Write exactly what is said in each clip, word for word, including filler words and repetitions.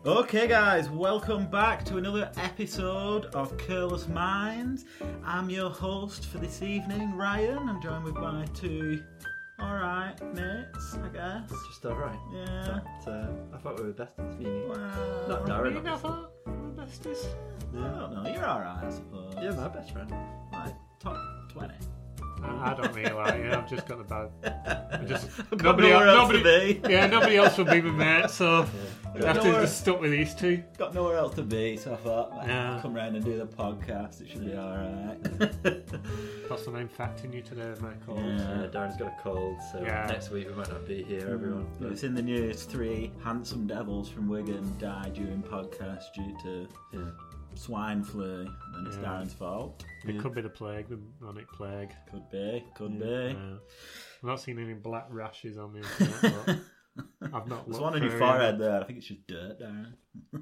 Okay guys, welcome back to another episode of Careless Minds. I'm your host for this evening, Ryan. I'm joined with my two alright mates, I guess. Just alright. Yeah. But, uh, I thought we were besties, me and you. Well, Not Darren, you obviously. never we're besties. I don't know, you're alright I suppose. You're my best friend. Like, top twenty. I don't really like it. I've just got the bad. I just I've got nobody, nowhere else nobody, to be. Yeah, nobody else will be my mate, so Yeah. I have to Nowhere- just stuck with these two. Got nowhere else to be, so I thought, well, Yeah. come round and do the podcast, it should be alright. Plus, I'm infecting you today with my cold. Yeah. Uh, Darren's got a cold, so Yeah. next week we might not be here, everyone. But, It's in the news, three handsome devils from Wigan died during podcast due to yeah. swine flu, and it's Yeah. Darren's fault. It Yeah. could be the plague, the chronic plague. Could be, could Yeah. be. Uh, I've not seen any black rashes on the internet, but I've not There's looked one on your for forehead it. there. I think it's just dirt, Darren.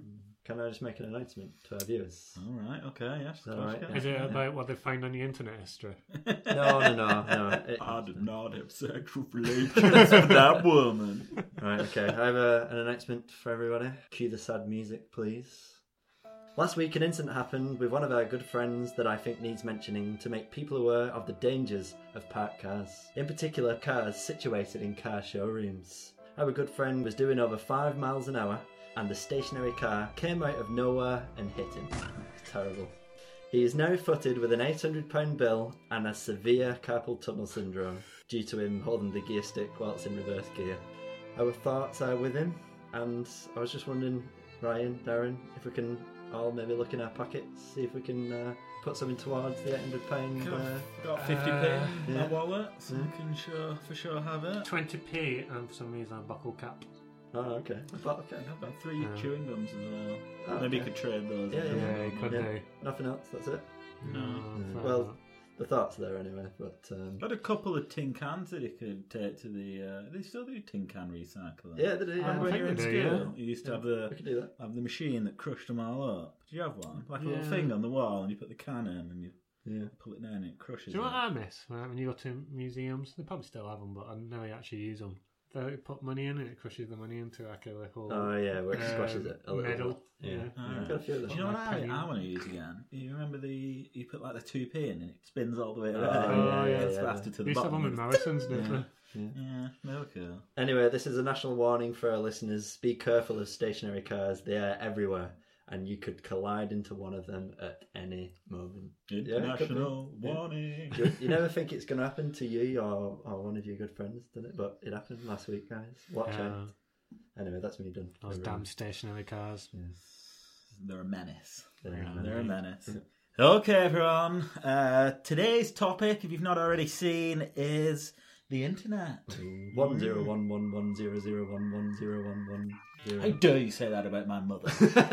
Can I just make an announcement to our viewers? All right, okay, yes. All right, Is it about what they find on your internet history? No, no, no, no. It, I did not have sexual relations with that woman. Right, okay. I have a, an announcement for everybody. Cue the sad music, please. Last week, an incident happened with one of our good friends that I think needs mentioning to make people aware of the dangers of parked cars. In particular, cars situated in car showrooms. Our good friend was doing over five miles an hour, and the stationary car came out of nowhere and hit him. It's terrible. He is now footed with an eight hundred pound bill and a severe carpal tunnel syndrome due to him holding the gear stick whilst in reverse gear. Our thoughts are with him, and I was just wondering, Ryan, Darren, if we can all maybe look in our pockets, see if we can uh, put something towards the eight hundred pound. Uh, Got fifty p Uh, in yeah. my wallet, so Yeah. I can sure, for sure have it. twenty p and for some reason a buckle cap. oh, okay. But, okay. I've got three Yeah. chewing gums as well. Oh, Maybe you okay. could trade those. Yeah, in. Yeah, you could Yeah. do. Nothing else, that's it. No, Mm. fair Well, enough. The thoughts are there anyway, but um, Got a couple of tin cans that you could take to the. Uh, they still do tin can recycling. yeah, they do. Yeah, Remember when I you were in think they do, school? You used to have we the could do that. have the machine that crushed them all up. Did you have one? Like a little Yeah. thing on the wall, and you put the can in, and you Yeah. pull it down, and it crushes. Do you know what it. I miss? Right, when you go to museums, they probably still have them, but I never actually use them. They put money in and it crushes the money into like a little Oh yeah, where it uh, squashes it a little. medal. Yeah, Yeah. yeah. I've got a few of Do them. you know what Like I, penny. I want to use again? You remember the you put like the two p in and it spins all the way Oh, around. yeah, yeah, It's yeah. faster to They the used to have bottom. them in Morrison's, didn't Yeah. they? Yeah. Yeah, no cool. Anyway, this is a national warning for our listeners. Be careful of stationary cars. They are everywhere, and you could collide into one of them at any moment. International Yeah. warning. You, you never think it's going to happen to you or, or one of your good friends, did it? But it happened last week, guys. Watch Yeah. out. Anyway, that's me done. Those damn stationary cars. Yeah. They're a menace. They're a Yeah, menace. They're a menace. Okay, everyone. Uh, today's topic, if you've not already seen, is the internet. One zero one one one zero zero one one zero one one zero. How dare you say that about my mother?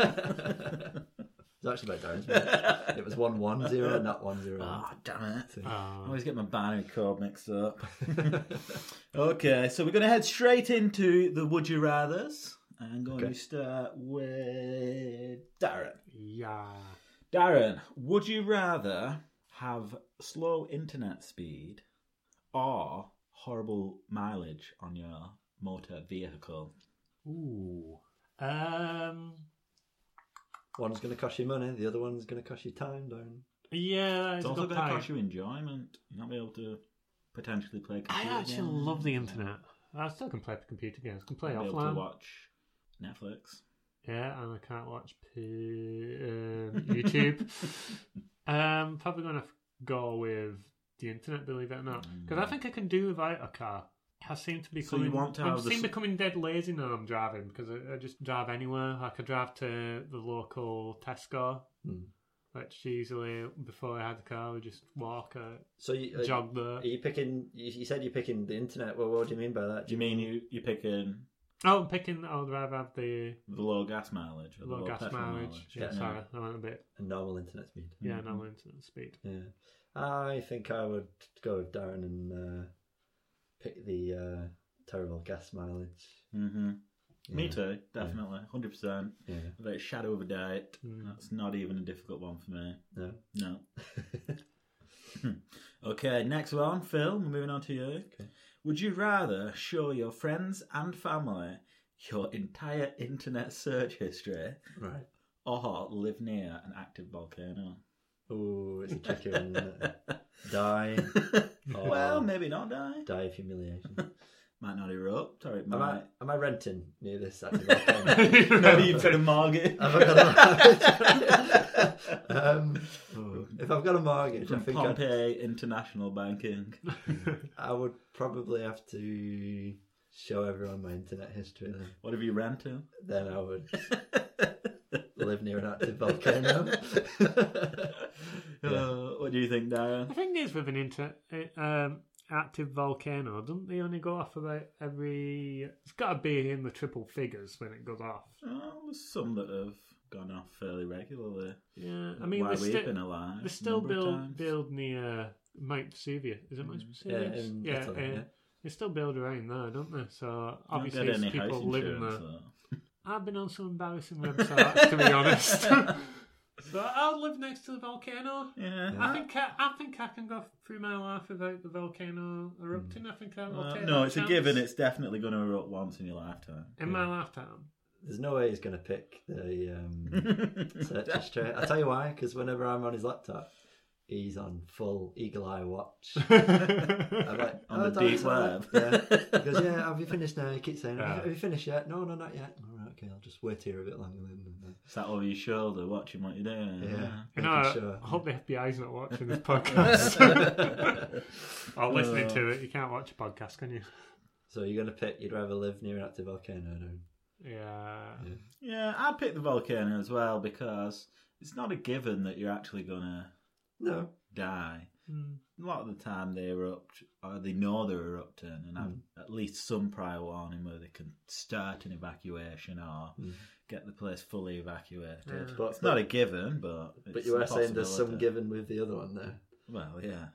It's actually about Darren's. wasn't it? It was one one zero, not one zero. Oh, damn it. I Oh, always get my binary code mixed up. Okay, so we're going to head straight into the Would You Rathers. I'm going Okay. to start with Darren. yeah. Darren, would you rather have slow internet speed or horrible mileage on your motor vehicle? Ooh. Um. One's going to cost you money, the other one's going to cost you time, Darren. Yeah, It's it's also a good going to point. cost you enjoyment. You're not be able to potentially play I computer actually games. love the internet. I still can play computer games. Can play You'll be able to offline. watch Netflix. Yeah, and I can't watch P- um, YouTube. um, probably going to go with the internet, believe it or not, because I think I can do without a car. I seem to be So you becoming, want to I have the seem s- becoming dead lazy now. I'm driving because I, I just drive anywhere. I could drive to the local Tesco, Hmm. which usually before I had the car, we just walk, uh, So you, uh, jog there. are you picking, you, you said you're picking the internet, well, what do you mean by that? Do you mean you, you're picking Oh, I'm picking. I'd rather have the the low gas mileage? Or the low low gas petrol mileage. Yeah, Yeah. sorry, I went a bit. A normal internet speed? Yeah, Mhm. no internet speed. Yeah. I think I would go with Darren and uh, pick the uh, terrible gas mileage. Mm-hmm. Yeah. Me too, definitely, one hundred percent. Yeah. Without a shadow of a doubt. Mm. That's not even a difficult one for me. No. No. Okay, next one, Phil. We're moving on to you. Okay. Would you rather show your friends and family your entire internet search history Right. or live near an active volcano? Ooh, it's a tricky one, isn't it? Die. Or Well, maybe not die. die of humiliation. Might not erupt, or it Am I, might. am I renting near this active volcano? Maybe you've got a mortgage. Have I got a mortgage? um, ooh, if I've got a mortgage, From I think Pompeii International Banking. I'd, I would probably have to show everyone my internet history. Then, What have you rented? then I would live near an active volcano. Uh, what do you think, Darren? The thing is, with an inter- um, active volcano, doesn't they only go off about every... It's got to be in the triple figures when it goes off. Oh, there's some that have gone off fairly regularly. Yeah, I mean, Why they we've sti- been alive. they a still number of build times. build near Mount Vesuvius. Is it Mount Yeah, Vesuvius? in yeah, Italy, uh, yeah. they still build around there, don't they? So Don't obviously, get it's any house people living insurance, there. though. I've been on some embarrassing websites, to be honest. So I'll live next to the volcano. Yeah. I think I, I think I can go through my life without the volcano erupting. I think I will Well, take no, that it's chance. a given. It's definitely going to erupt once in your lifetime. in my lifetime. There's no way he's going to pick the um, search history. I'll tell you why, because whenever I'm on his laptop, he's on full eagle eye watch. I'm like, On "Oh, the Dad, deep it's all right." web. Yeah. He goes, yeah, have you finished now? He keeps saying, Yeah. have you finished yet? No, no, not yet. All right, okay, I'll just wait here a bit longer then. And, Sat over your shoulder watching what you're doing. uh, yeah, You know, making I, sure. I hope the F B I's not watching this podcast. Or listening to it. You can't watch a podcast, can you? So you're going to pick, you'd rather live near an active volcano, no? Yeah. Yeah, I'd pick the volcano as well because it's not a given that you're actually going to No. die. Mm. A lot of the time they erupt, or they know they're erupting, and have Mm. at least some prior warning where they can start an evacuation or Mm. get the place fully evacuated. Yeah. But, It's not a given, but it's but you a are saying there's some possibility. given with the other one there. Well, yeah.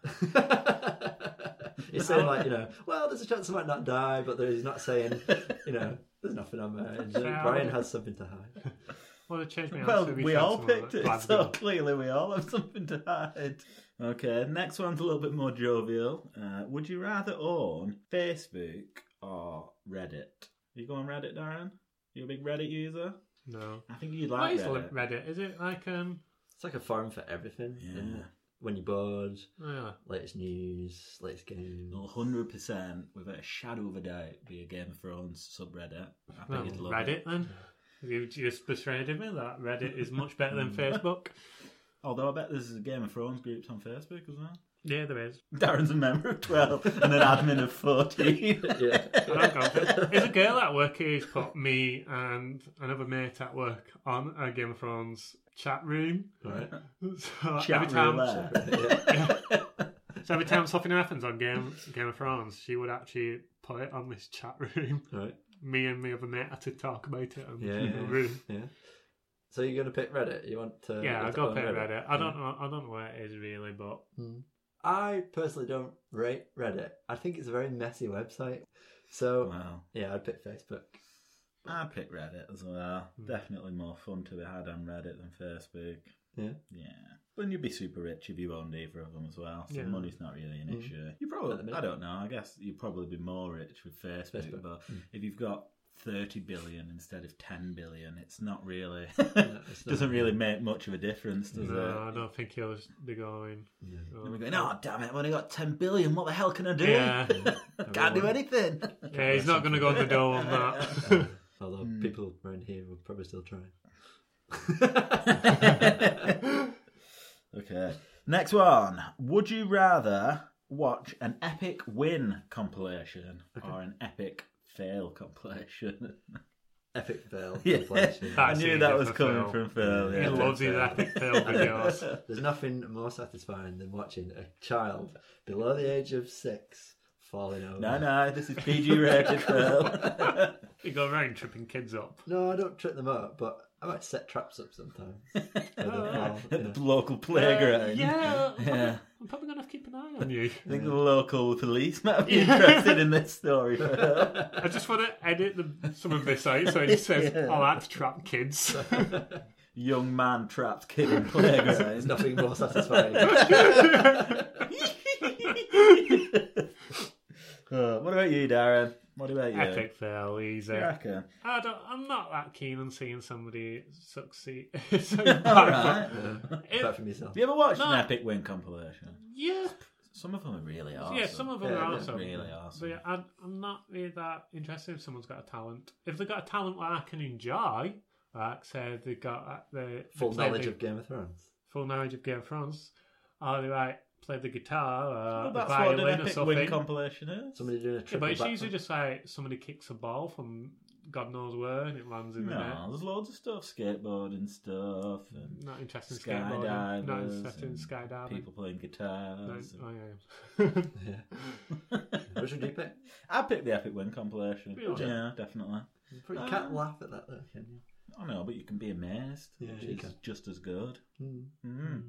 He's saying like, you know, well, there's a chance I might not die, but he's not saying, you know, there's nothing on there. And Yeah, Brian well- has something to hide. Well, it changed my Well, answer. we all chance picked on it, that. so clearly we all have something to hide. Okay, next one's a little bit more jovial. Uh, would you rather own Facebook or Reddit? You go on Reddit, Darren? You a big Reddit user? No. I think you'd What like is Reddit. Reddit? Is it like um? It's like a forum for everything. Yeah. Isn't it? When you're bored, Oh, yeah. latest news, latest games. one hundred percent, without a shadow of a doubt, be a Game of Thrones subreddit. I think Well, you'd love Reddit it. then. You just persuaded me that Reddit is much better than Facebook. Although I bet there's Game of Thrones groups on Facebook as well. Yeah, there is. Darren's a member of twelve and an admin of fourteen. Yeah. I don't go for it. There's a girl at work who's put me and another mate at work on a Game of Thrones chat room. Right. So Chat every time, roulette. Yeah. so every time something happens on Game Game of Thrones, she would actually put it on this chat room. Right. Me and my other mate had to talk about it on Yeah, the yeah. room. Yeah. So you're going to pick Reddit? You want to? Yeah, you I want to go own pick Reddit. I don't know. I don't know where it is really, but Hmm. I personally don't rate Reddit. I think it's a very messy website. So Wow. yeah, I'd pick Facebook. I'd pick Reddit as well. Hmm. Definitely more fun to be had on Reddit than Facebook. Yeah. Yeah. But you'd be super rich if you owned either of them as well. So Yeah. money's not really an Mm. issue. You At the probably, minute. I don't know, I guess you'd probably be more rich with Facebook. Facebook. But Mm. if you've got thirty billion instead of ten billion, it's not really, Yeah, it's not- doesn't really make much of a difference, does no, it? I don't think he'll be going. Yeah. And we're going, oh, damn it, I've only got ten billion. What the hell can I do? Yeah, Can't do anything. yeah, he's not going to go on the door on that. Although Mm. people around here will probably still try. Okay. Next one. Would you rather watch an epic win compilation or an epic fail compilation? Epic fail. Yeah. compilation. I That's knew easy that was for coming Phil. from Phil. Yeah. He Yeah. loves his epic fail videos. There's nothing more satisfying than watching a child below the age of six falling over. No, no, this is P G rated, Phil. You go around tripping kids up. No, I don't trip them up, but I might set traps up sometimes. Where they'll fall, you At know. the local playground. Uh, yeah, I'm Yeah. probably, I'm probably going to have to keep an eye on you. I think the local police might be interested in this story, Phil. I just want to edit the, some of this out so it just says, Yeah. "Oh, that's trap kids." Young man trapped kid in There's playground. nothing more satisfying. Uh, what about you, Darren? What about you? Epic fail, easy. You reckon? I don't, I'm not that keen on seeing somebody succeed. so bad, Alright. but- Yeah. It- Apart from yourself. Have you ever watched No. an epic win compilation? yeah, Some of them are really awesome. yeah, some of them Yeah, are yeah, awesome. really awesome. But yeah, I, I'm not really that interested if someone's got a talent. If they've got a talent that I can enjoy, like say they've got uh, the Full they play knowledge the- of Game of Thrones. full knowledge of Game of Thrones, or they like play the guitar or Well, the that's what an violin or epic something. win compilation is. Somebody doing a Yeah, triple but it's backflip. usually just like somebody kicks a ball from God knows where and it lands in the net. No, there's loads of stuff, skateboarding stuff, and Not interested in skateboarding. Not skydivers, interested in and skydiving. people playing No, guitars. oh, yeah. Yeah. Which would you pick? I picked the epic win compilation. Really? Yeah, definitely. But you Um, can't laugh at that though, can you? I know, but you can be amazed, Yeah, which you is can. just as good. Mm. Mm.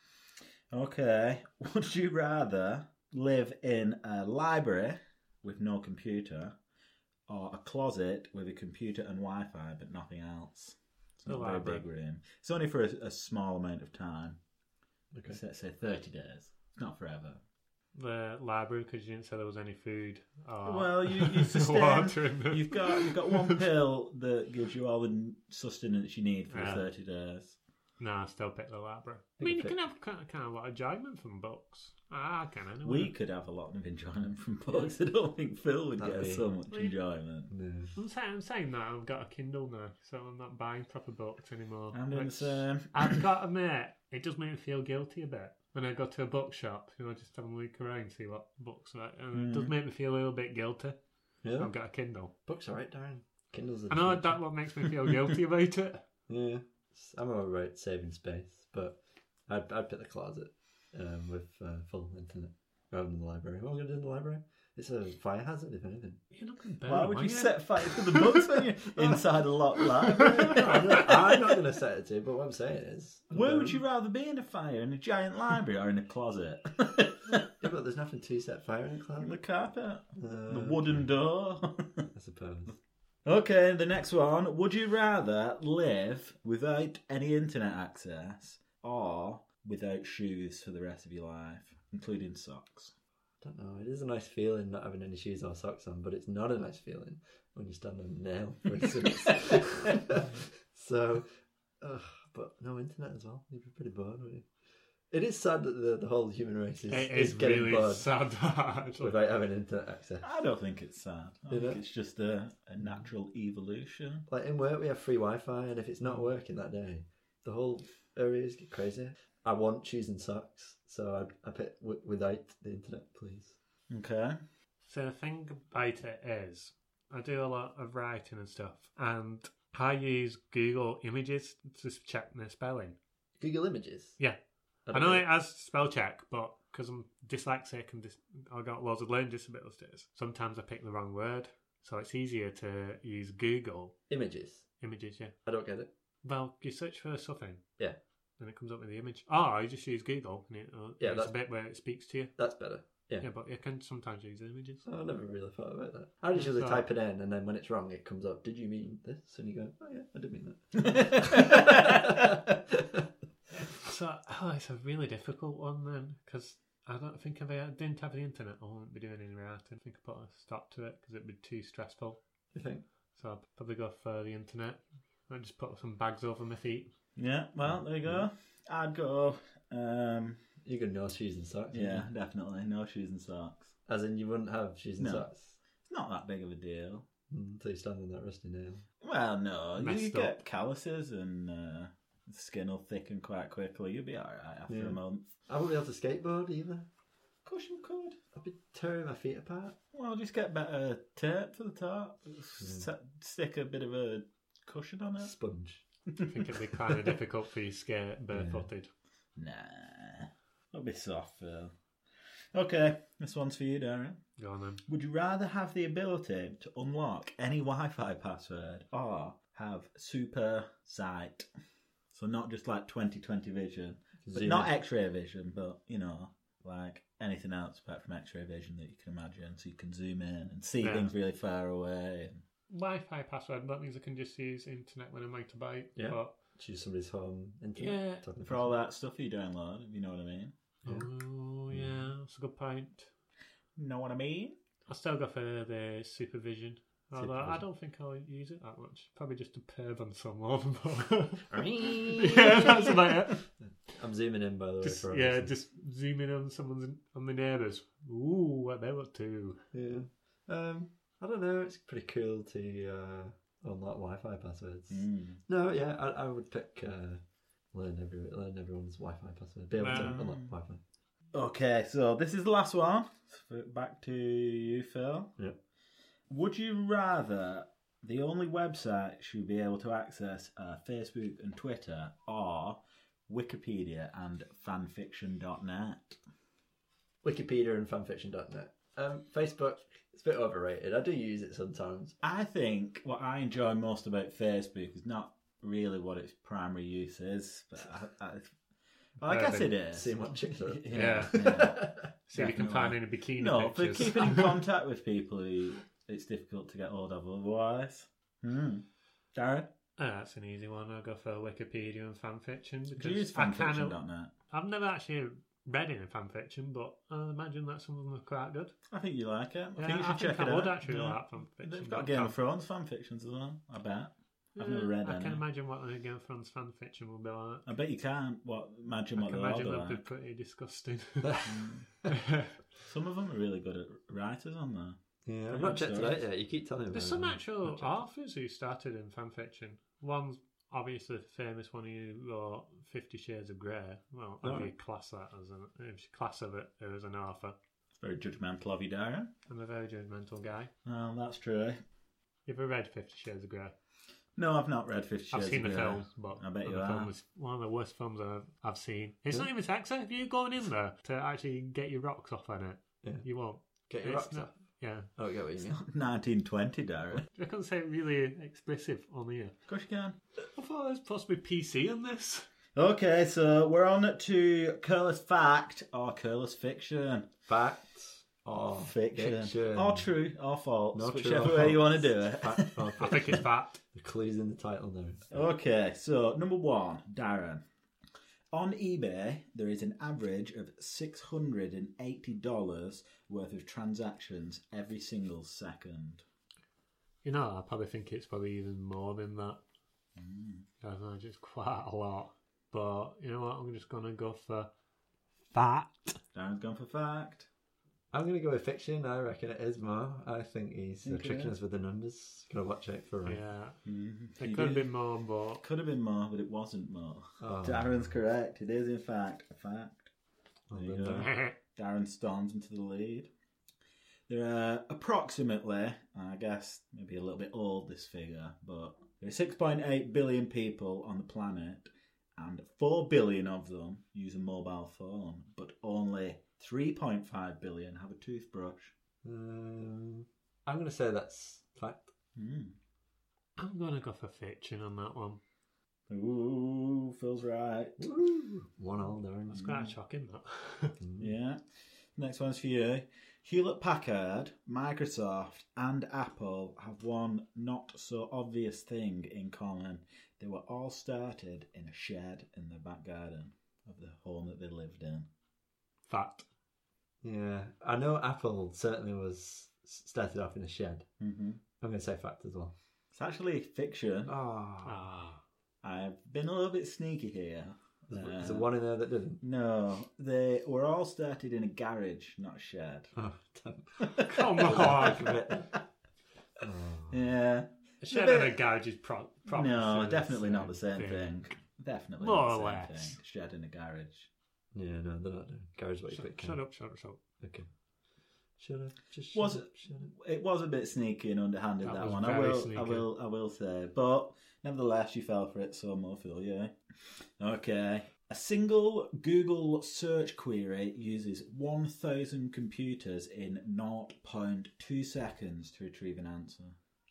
Okay. Would you rather live in a library with no computer or a closet with a computer and Wi-Fi but nothing else? It's not The a very library. big room. It's only for a, a small amount of time. Okay. Say, say thirty days. It's not forever. The library, because you didn't say there was any food. Or Well, you, you sustain. water in there. You've got you've got one pill that gives you all the sustenance you need for Yeah. the thirty days. No, I still pick the library. I Pick mean, a you pick. can have kind of, kind of a lot of enjoyment from books. Ah, I can anyway. We could have a lot of enjoyment from books. I don't think Phil would That'd get be- so much We- enjoyment. No. I'm saying, I'm saying that I've got a Kindle now, so I'm not buying proper books anymore. I'm doing the which same. I've got to admit, it does make me feel guilty a bit when I go to a bookshop. You know, just have a look around, see what books are, and it does Mm. make me feel a little bit guilty. Yeah. I've got a Kindle. Books are right, Darren. Kindles are I know the future. that what makes me feel guilty about it. Yeah. I'm alright saving space, but I'd, I'd pick the closet um, with uh, full internet rather than the library. What am I going to do in the library? It's a fire hazard, if anything. You're not going to Why would are you set fire to the books when you're inside a locked No, library? I'm not, I'm not going to set it to, but what I'm saying is... Where would um, you rather be in a fire? In a giant library or in a closet? Yeah, but there's nothing to set fire in a closet. the carpet? Uh, The wooden door? I suppose. Okay, the next one. Would you rather live without any internet access or without shoes for the rest of your life, including socks? Don't know. It is a nice feeling not having any shoes or socks on, but it's not a nice feeling when you stand on a nail, for instance. So, ugh, but no internet as well. You'd be pretty bored, wouldn't you? It is sad that the, the whole human race is, It is is getting really bored sad, actually. without having internet access. I don't think it's sad. I You think know? it's just a, a natural evolution. Like in work, we have free Wi-Fi, and if it's not working that day, the whole areas get crazy. I want shoes and socks, so I I pick w- without the internet, please. Okay. So the thing about it is, I do a lot of writing and stuff, and I use Google Images to check my spelling. Google Images. Yeah. I don't know know. it has spell check, but because I'm dyslexic and dis- I've got loads of learning disabilities, sometimes I pick the wrong word. So it's easier to use Google Images. Images, yeah. I don't get it. Well, you search for something. Yeah. And it comes up with the image. Oh, you just use Google. And it, uh, Yeah, it's that's- a bit where it speaks to you. That's better. Yeah. Yeah, but you can sometimes use images. Oh, I never really thought about that. I usually So- type it in, and then when it's wrong, it comes up. Did you mean this? And you go, oh yeah, I did mean that. So oh, it's a really difficult one then, because I don't think if I didn't have the internet, I wouldn't be doing any writing. I think I put a stop to it because it'd be too stressful. You think? So I'd probably go for the internet. I'd just put some bags over my feet. Yeah, well, there you go. I'd go, um, You got no shoes and socks. yeah, wouldn't definitely. No shoes and socks. you? As in, you wouldn't have shoes and No. socks It's not that big of a deal. mm, until you stand on that rusty nail. Well, no. You, Messed you up. get calluses and uh, the skin will thicken quite quickly. You'll be alright after Yeah. a month. I wouldn't be able to skateboard either. Of course you could. I'd be tearing my feet apart. Well, just get better tape for the top. Set, stick a bit of a cushion on it. Sponge. I think it'd be kind of difficult for you to skate barefooted. Nah. That'll be soft, Phil. Okay, this one's for you, Darren. Go on then. Would you rather have the ability to unlock any Wi-Fi password or have super sight? So not just like twenty twenty vision, but Zoom not in. X-ray vision, but you know, like anything else apart from X-ray vision that you can imagine. So you can zoom in and see Yeah. things really far away. And Wi-Fi password, that means I can just use internet when I'm motorbike. Yeah. But, Choose somebody's home internet. Yeah. talking for all that stuff you download, if you know what I mean. Yeah. oh, yeah, that's a good point. Know what I mean? I still go for the supervision. Although I don't think I'll use it that much. Probably just to perv on someone. Yeah, that's about it. I'm zooming in, by the way. Just, for yeah, everything. just zooming on someone's on the neighbours. Ooh, what they up to? Yeah. Um, I don't know. It's pretty cool to uh, unlock Wi-Fi passwords. Mm. No, yeah, I, I would pick uh, learn every learn everyone's Wi-Fi password. Be able to Um, unlock Wi-Fi. Okay, so this is the last one. So back to you, Phil. Yep. Would you rather the only websites you'll be able to access are Facebook and Twitter, or Wikipedia and fanfiction dot net? Wikipedia and fanfiction dot net. Um, Facebook, it's a bit overrated. I do use it sometimes. I think what I enjoy most about Facebook is not really what its primary use is, but I, I, well, I guess it is. See what chicks are. Yeah. yeah. See if you can Definitely. find any bikini No, pictures. for keeping in contact with people who it's difficult to get hold of otherwise. Hmm. Darren? Oh, that's an easy one. I'll go for Wikipedia and fanfiction Do you use because I fanfiction kind dot net? I've never actually read any fanfiction, but I imagine that some of them are quite good. I think you like it. I Yeah, think you should I check think it I out. would actually Yeah. like fanfiction. They've got Game of Thrones fanfictions as well, I bet. I've never read I any. can imagine what a Game of Thrones fanfiction will be like. I bet you can't what, imagine I what can they'll all imagine be they'll be like. pretty disgusting. Some of them are really good at writers on there. Yeah, Pretty I've not much checked so. it out yet. You keep telling me There's about some it. actual Not checked authors who started in fanfiction. One's obviously the famous one who wrote Fifty Shades of Grey. Well, if Oh. you class that as an if you class of it as an author. It's very judgmental of you, Darren. I'm a very judgmental guy. Well, that's true. You ever read Fifty Shades of Grey? No, I've not read Fifty Shades I've seen of the Grey. film, but I bet you the have. film is one of the worst films I've, I've seen. It's Yeah. not even sexy. If you're going in there to actually get your rocks off on it, Yeah. you won't. Get your It's rocks not- off. Yeah. I don't get what you mean. nineteen twenty, Darren. I couldn't say really explicit on here. Of course you can. I thought there's supposed to be P C in this. Okay, so we're on to Curless Fact or Curless Fiction. Facts or Fiction. fiction. Or true or false, Not true whichever or way you false. want to do it. Fact or I fiction. think it's fact. The clue's in the title now. Okay, so number one, Darren. On eBay, there is an average of six hundred eighty dollars worth of transactions every single second. You know, I probably think it's probably even more than that. Mm. I imagine it's quite a lot. But you know what? I'm just going to go for fact. Darren's gone for fact. I'm going to go with fiction. I reckon it is more. I think he's uh, Okay. tricking us with the numbers. Gonna watch out for right. Yeah. Mm. It You could have did- been more, but Could have been more, but it wasn't more. Oh. Darren's correct. It is, in fact, a fact. Well There you done, go. Darren. Darren storms into the lead. There are approximately, I guess, maybe a little bit old this figure, but there are six point eight billion people on the planet, and four billion of them use a mobile phone, but only three point five billion have a toothbrush. Um, I'm going to say that's fact. Mm. I'm going to go for fiction on that one. Ooh, feels right. Woo. One all, Darren. That's quite shocking, that. Mm. Yeah. Next one's for you. Hewlett Packard, Microsoft, and Apple have one not so obvious thing in common. They were all started in a shed in the back garden of the home that they lived in. Fact. Yeah, I know Apple certainly was started off in a shed. Mm-hmm. I'm going to say fact as well. It's actually fiction. Oh, Ah. I've been a little bit sneaky here. there's Uh, a one in there that didn't. No, they were all started in a garage, not a shed. Oh, damn. Come on. Oh. Yeah. A shed bit- and a garage is pro- probably No, the definitely not the same same thing. Definitely More not the or same less. thing. Shed in a garage. Yeah, no, they're not doing. Garage what you Shut, put shut up, shut up, shut up. Okay. Shut up. Just Was shut it- up. Shut up. It was a bit sneaky and underhanded, That that, was one. I very will, I sneaky. will, I will say. But nevertheless, you fell for it, so more for you. Okay. A single Google search query uses one thousand computers in zero point two seconds to retrieve an answer.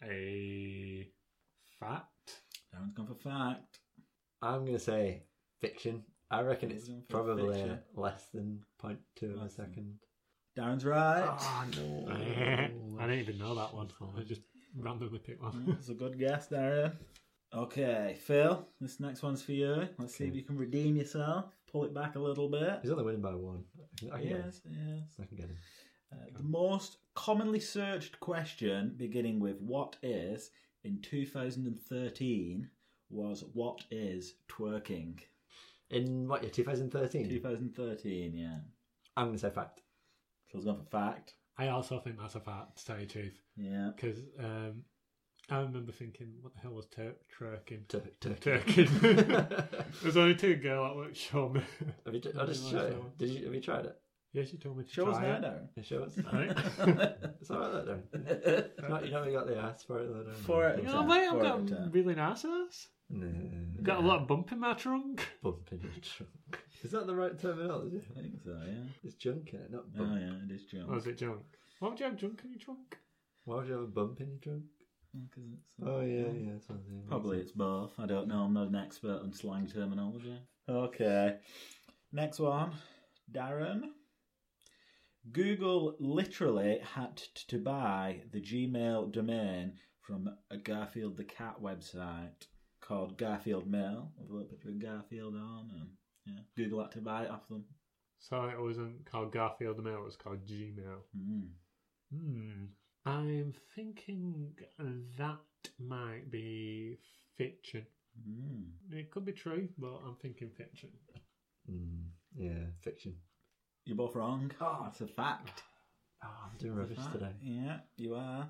A fact. Darren's gone for fact. I'm going to say fiction. I reckon You're it's going for probably fiction. less than zero point two of a Less than- second. Darren's right. Oh, no. I didn't even know that one. I just randomly picked one. That's a good guess, Darren. Okay, Phil, this next one's for you. Let's see if Okay. you can redeem yourself. Pull it back a little bit. He's only winning by one. I can, I can get him. Yes, yes. I can get him. Uh, the most commonly searched question, beginning with "what is" in two thousand thirteen, was "what is twerking?" In what year? twenty thirteen? twenty thirteen, yeah. I'm going to say fact. Phil's gone for fact. I also think that's a fact, to tell you the truth. Yeah. Because um, I remember thinking, what the hell was tur- twerking? Tur- Turkey. Twerking. There's only two girls that work show me. Have you, t- I just show you. Did you, have you tried it? Yeah, she told me to Show us try now, it. Darren. Yeah, show us. Right. It's alright, that Darren. Not, you never got the ass for it, though, don't you? For it. You Yeah, know, mate, I've four got out of ten. a really nice ass. No. Got a lot of bump in my trunk. Bump in your trunk. Is that the right terminology? I think so, yeah. It's junk in it, not Oh, bump. yeah, it is junk. Or is it junk? Why would you have junk in your trunk? Why would you have a bump in your trunk? Yeah, 'cause it's, Oh, yeah, yeah. That's what I'm saying. Probably it's both. I don't know. I'm not an expert on slang terminology. Okay. Next one. Darren. Google literally had t- to buy the Gmail domain from a Garfield the Cat website called Garfield Mail, with a little picture of Garfield on, and yeah, Google had to buy it off them. So it wasn't called Garfield the Mail, it was called Gmail. Mm. Hmm. I'm thinking that might be fiction. Mm. It could be true, but I'm thinking fiction. Mm, yeah, fiction. You're both wrong. Oh, it's a fact. Oh, I'm doing rubbish Fact. today. Yeah, you are.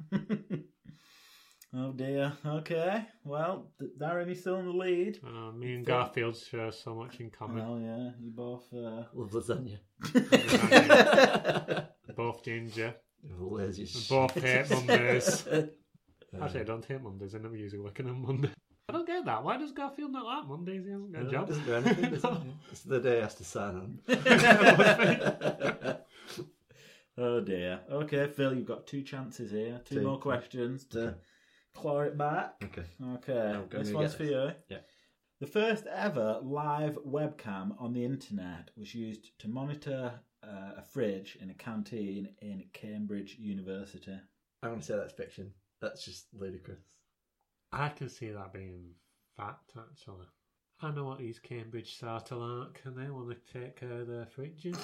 Oh dear. Okay. Well, D- Darren, you're still in the lead. Uh, me and Phil- Garfield share so much in common. Well, yeah, you both. Uh... Love lasagna. Both ginger. Lazy We shit. both hate Mondays. Actually, I don't hate Mondays. I never usually working on Monday. I don't get that. Why does Garfield not like Mondays? He hasn't got a No, job. doesn't do anything, does it? It's the day he has to sign on. Oh dear. Okay, Phil, you've got two chances here. Two, Two. more questions to Okay. claw it back. Okay. Okay, I'm this gonna one's get for this. you. Yeah. The first ever live webcam on the internet was used to monitor uh, a fridge in a canteen in Cambridge University. I'm going to say that's fiction. That's just ludicrous. I can see that being fact, actually. I know what these Cambridge sort are like, and they want to take care of their fridges.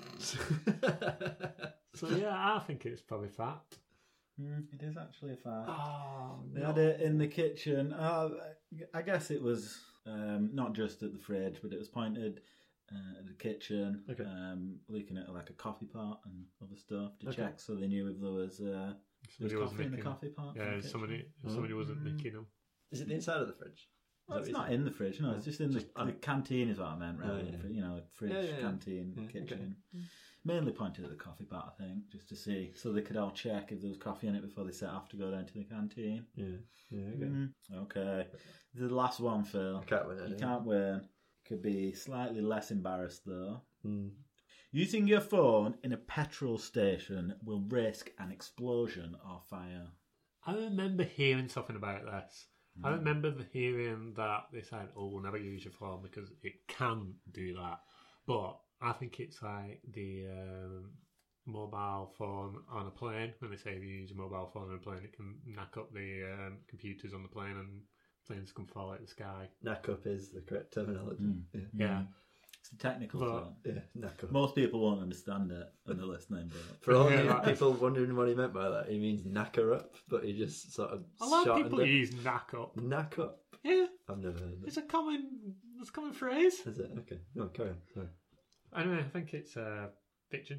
So, yeah, I think it's probably fact. Mm, it is actually a fact. Oh, They had it in the kitchen. Uh, I guess it was um, not just at the fridge, but it was pointed uh, at the kitchen, Okay. um, looking at like a coffee pot and other stuff to Okay. check so they knew if there was, uh, there was Somebody was coffee in the nicking coffee pot. Yeah, in the kitchen. somebody, Oh. somebody wasn't Mm. nicking them. Is it the inside of the fridge? Well, Is it's that what not you in the fridge, no, it's just in the, Just on- the canteen is what I meant, rather Oh, than, yeah. fr- you know, fridge, Yeah, yeah, yeah. canteen, Yeah, okay. kitchen. Mainly pointed at the coffee pot, I think, just to see, so they could all check if there was coffee in it before they set off to go down to the canteen. said? Yeah. Yeah, okay. Mm, okay. This is the last one, Phil. I can't win it. You can't win. Could be slightly less embarrassed, though. Mm. Using your phone in a petrol station will risk an explosion or fire. I remember hearing something about this. I remember the hearing that they said, oh, we'll never use your phone because it can do that. But I think it's like the um, mobile phone on a plane. When they say if you use a mobile phone on a plane, it can knock up the um, computers on the plane and planes can fall out of the sky. Knack up is the correct terminology. Mm. Yeah. Yeah. It's a technical But- term. Yeah, knack up. Most people won't understand it when they're listening, but For all Yeah, you right. people wondering what he meant by that, he means knacker up, but he just sort of A lot of shortened people it. use knock up. Knack up. Yeah, I've never heard it's that. a common, it's a common phrase. Is it? Okay. No, carry on. Sorry. Anyway, I think it's uh, fiction.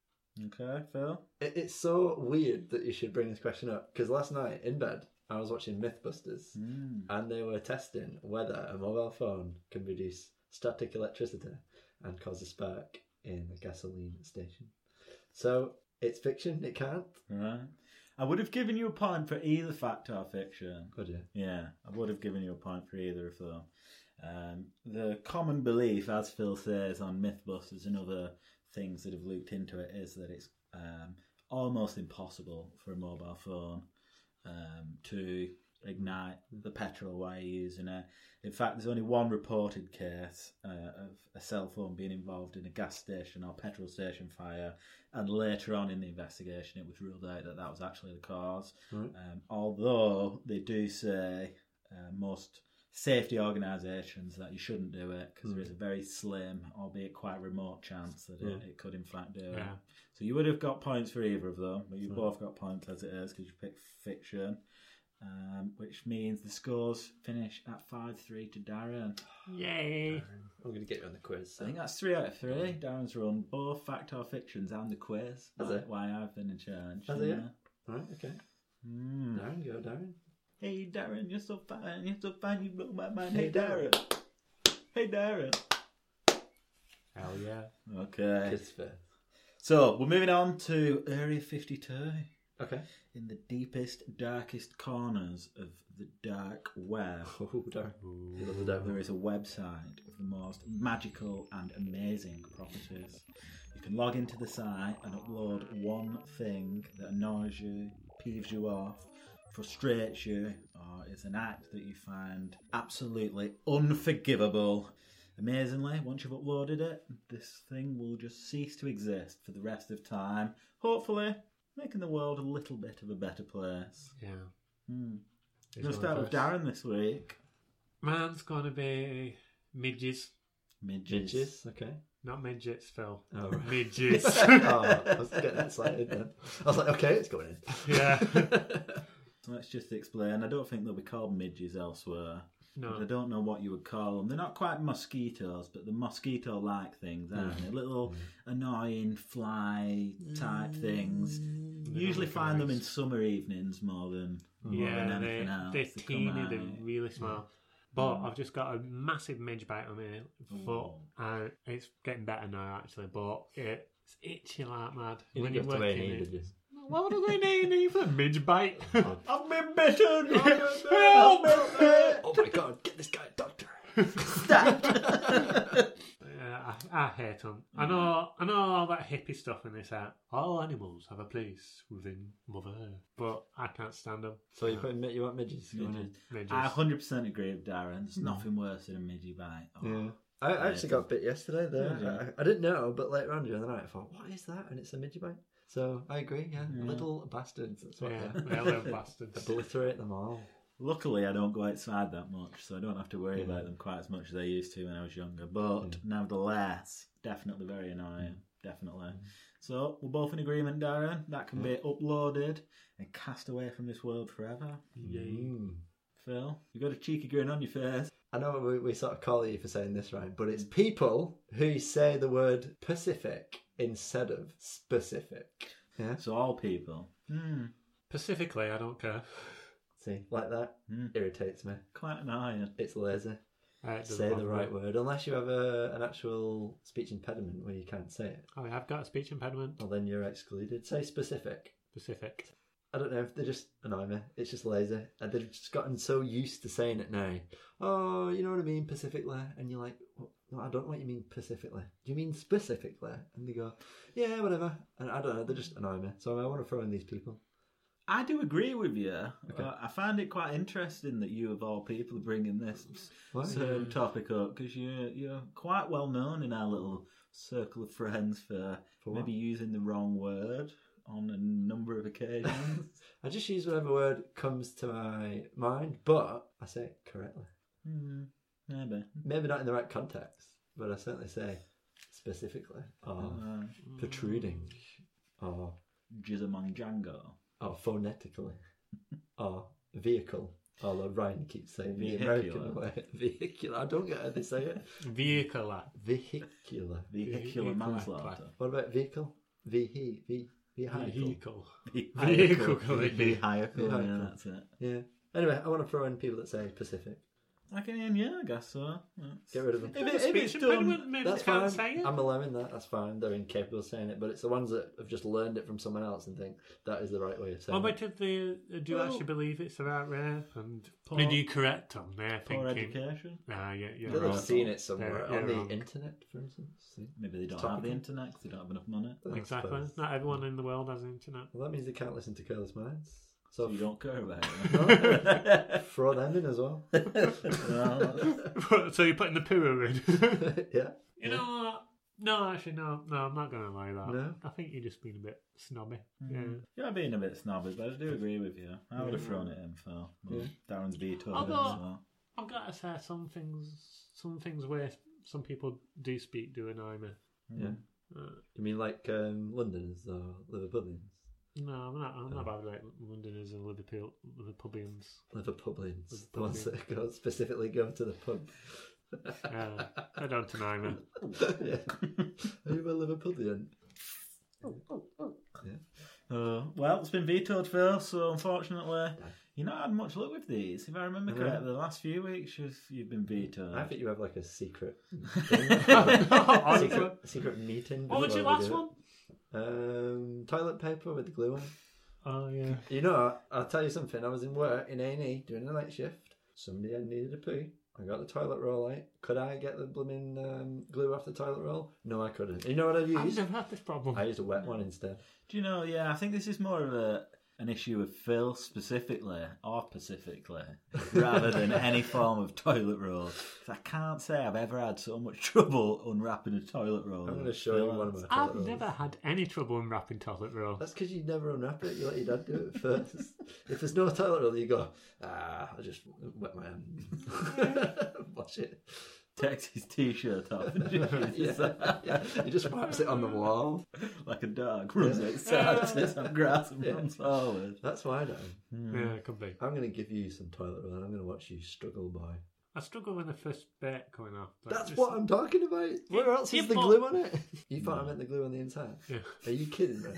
okay, Phil. It, it's so weird that you should bring this question up because last night in bed I was watching Mythbusters Mm. and they were testing whether a mobile phone can produce static electricity and cause a spark in a gasoline station. So it's fiction. It can't. Right. I would have given you a point for either fact or fiction. Could you? Yeah, I would have given you a point for either of them. Um, the common belief, as Phil says on Mythbusters and other things that have looked into it, is that it's um, almost impossible for a mobile phone um, to ignite the petrol while you're using it. In fact, there's only one reported case uh, of a cell phone being involved in a gas station or petrol station fire, and later on in the investigation it was ruled out that that was actually the cause. Right. Um, although they do say uh, most safety organisations that you shouldn't do it because mm. there is a very slim, albeit quite remote chance that yeah. it, it could in fact do it. Yeah. So you would have got points for either of them, but you've mm. both got points as it is because you picked fiction. Um, which means the scores finish at five three to Darren. Yay! I'm going to get you on the quiz. So. I think that's three out of three. Darren's run both fact or fictions and the quiz. Has That's it? why I've been in charge. Has yeah. it? Right, okay. Mm. Darren, go Darren. Hey Darren, you're so fine. You're so fine. You blow my mind. Hey Darren. Hey Darren. Hell yeah. Okay. Kiss first. So we're moving on to Area fifty-two. Okay. In the deepest, darkest corners of the dark web, Oh, Darren. You love the devil. there is a website of the most magical and amazing properties. You can log into the site and upload one thing that annoys you, peeves you off, frustrates you, or is an act that you find absolutely unforgivable. Amazingly, once you've uploaded it, this thing will just cease to exist for the rest of time. Hopefully, making the world a little bit of a better place. Yeah. Hmm. Who's We're going to going start with first? Darren this week. Mine's going to be midges. Midges. Midges, okay. Not midgets, Phil. Oh, right. Midges. Oh, I was getting excited then. I was like, okay, it's going in. Yeah. So let's just explain. I don't think they'll be called midges elsewhere. No. I don't know what you would call them. They're not quite mosquitoes, but they're mosquito-like things, aren't they? Little annoying fly-type things. You usually find them in summer evenings more than, more Yeah, than they, anything else. they're They come teeny, out. they're really small. But I've just got a massive midge bite on my foot, and it's getting better now actually. But it's itchy like mad. You When didn't you're go to A and working E, it- did you? Why would I go in A and E for a midge bite? I've been bitten! Help! Oh my god, get this guy a doctor. Yeah, I, I hate them. I know, I know all that hippie stuff in this out. All animals have a place within Mother Earth, but I can't stand them. So you put you want midges? going in? Midges. I one hundred percent agree with Darren. There's nothing worse than a midgie bite. Oh. Yeah. I I actually got bit yesterday there. Yeah. I, I didn't know, but later on during the night I thought, what is that? And it's a midgie bite. So I agree, yeah. Yeah. Little bastards. That's what Yeah, they are. they're little bastards. Obliterate them all. Luckily, I don't go outside that much, so I don't have to worry Yeah. about them quite as much as I used to when I was younger. But Yeah. nevertheless, definitely very annoying. Definitely. So, we're both in agreement, Darren. That can be uploaded and cast away from this world forever. Mm. Phil, you got a cheeky grin on your face. I know we, we sort of call you for saying this right, but it's people who say the word Pacific instead of specific. Yeah. So, all people. Hmm. Specifically, I don't care. See, like that Hmm. irritates me. Quite annoying. It's lazy. Uh, it doesn't Say the bother right me. word, unless you have a, an actual speech impediment where you can't say it. Oh, I've got a speech impediment. Well, then you're excluded. Say specific. Specific. I don't know if they just annoy me. It's just lazy, and they've just gotten so used to saying it now. Oh, you know what I mean, Pacifically, and you're like, well, no, I don't know what you mean specifically. Do you mean specifically? And they go, yeah, whatever. And I don't know. They just annoy me. So I want to throw in these people. I do agree with you. Okay. Uh, I find it quite interesting that you, of all people, are bringing this Why? certain topic up because you're, you're quite well known in our little circle of friends for, For what? maybe using the wrong word on a number of occasions. I just use whatever word comes to my mind, but I say it correctly. Hmm, maybe. Maybe not in the right context, but I certainly say specifically, or Uh, protruding, or Jizz among Django. or phonetically, or vehicle. Although Ryan keeps saying the Vehicular. American way. Vehicular. I don't get how they say it. Vehicle. Vehicular. Vehicular Vehicular. manslaughter. What about vehicle? Vehi. Ve- Vehicle. Vehicle. Vehicle. Vehicle. Vehicle, yeah, Vehicle. that's it. Yeah. Anyway, I want to throw in people that say Pacific. I can, yeah, I guess so. That's- Get rid of them. If, it, if Speech it's done, impediment, maybe That's they can't fine. say it. I'm allowing that. That's fine. They're incapable of saying it, but it's the ones that have just learned it from someone else and think that is the right way of saying What it. about if they uh, do Well- actually believe it's the right way and Poor- did you correct them? They're poor thinking, education. ah, yeah, yeah, They'll have right. seen it somewhere Yeah, on yeah, the wrong. internet, for instance. See? Maybe they don't Topical. have the internet because they don't have enough money. I exactly. suppose. Not everyone in the world has internet. Well, that means they can't listen to Careless Minds. So So you don't care about No. it. throw them in as well. No. So you're putting the poo in. Yeah. You know what? No, actually, no, no, I'm not going to lie that. No? I think you're just being a bit snobby. Mm. You're being a bit snobby, but I do agree with you. I would have thrown it in for well, Yeah. Darren's veto. Although- So. I've got to say, some things, some things where some people do speak do annoy me. Yeah. Uh, You mean like um, Londoners or Liverpudlians? no, I'm not. I'm Oh. not about like Londoners and Liverpool, Liverpudlians. Liverpudlians. The Liverpudlian. ones that go, specifically go to the pub. Yeah, they don't annoy me. Yeah. Are you a Liverpudlian? Uh, well, it's been vetoed, Phil, so unfortunately, you've not had much luck with these. If I remember I know. correctly, the last few weeks you've, you've been vetoed. I think you have like a secret Honestly. secret, secret meeting. What was before your we last do one? it. Um, toilet paper with the glue on. Oh yeah. You know, I'll tell you something. I was in work in A and E doing a night shift. Somebody had needed a poo. I got the toilet roll out. Could I get the blooming um, glue off the toilet roll? No, I couldn't. You know what I I've used? never had this problem. I used a wet one instead. Do you know, yeah, I think this is more of a an issue with Phil specifically, or specifically, rather than any form of toilet roll. 'Cause I can't say I've ever had so much trouble unwrapping a toilet roll. I'm going to as show you Phil one of has. my toilet I've rolls. never had any trouble unwrapping toilet roll. That's because you never unwrap it. You let your dad do it first. If there's no toilet roll, you go, ah, I'll just wet my hand. Wash it. Takes his t-shirt off and just Yeah, yeah. He just wipes it on the wall. like a dog, runs outside, sits on grass and Yeah. runs forward. That's why I do. Yeah, it could be. I'm going to give you some toilet roll and I'm going to watch you struggle, boy. I struggle with the first bit coming off. Like, That's just- what I'm talking about. Where else you is the thought- glue on it? You thought I meant the glue on the inside? Yeah. Are you kidding me?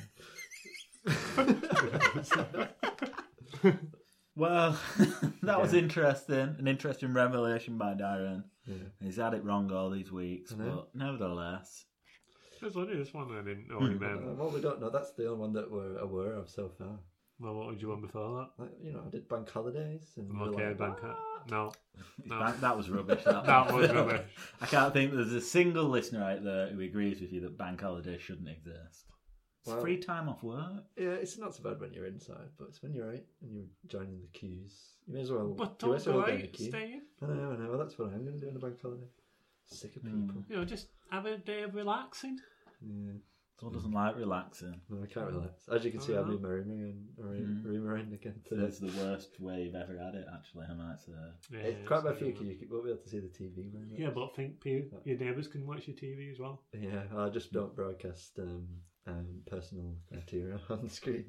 Well, that was Yeah. interesting. An interesting revelation by Darren. Yeah. He's had it wrong all these weeks, I know. but nevertheless. There's only this one I didn't know he Uh, meant. well, we don't know. That's the only one that we're aware of so far. Well, what would you want before Like, you know, I did bank holidays. And that? we were Okay, like, bank. No, no. That, that was rubbish. That, That one. was rubbish. I can't think there's a single listener out there who agrees with you that bank holidays shouldn't exist. It's Well- free time off work. Yeah, it's not so bad when you're inside, but it's when you're out and you're joining the queues. You may as well. But you may don't as well go get in a out, queue. stay in. I know, I know. Well, that's what I'm going to do on a bank holiday. Sick of Hmm. people. You know, just have a day of relaxing. Yeah. Phil doesn't like relaxing. No, I can't relax. As you can see, Oh, I've no. been marine Mm. marine again today. It's the worst way you've ever had it, actually, I might say. Yeah, It's quite bad so- for you because you won't be able to see the T V very much. Yeah, but think pe- your neighbours can watch your T V as well. Yeah, I just don't broadcast um, um, personal criteria on the screen.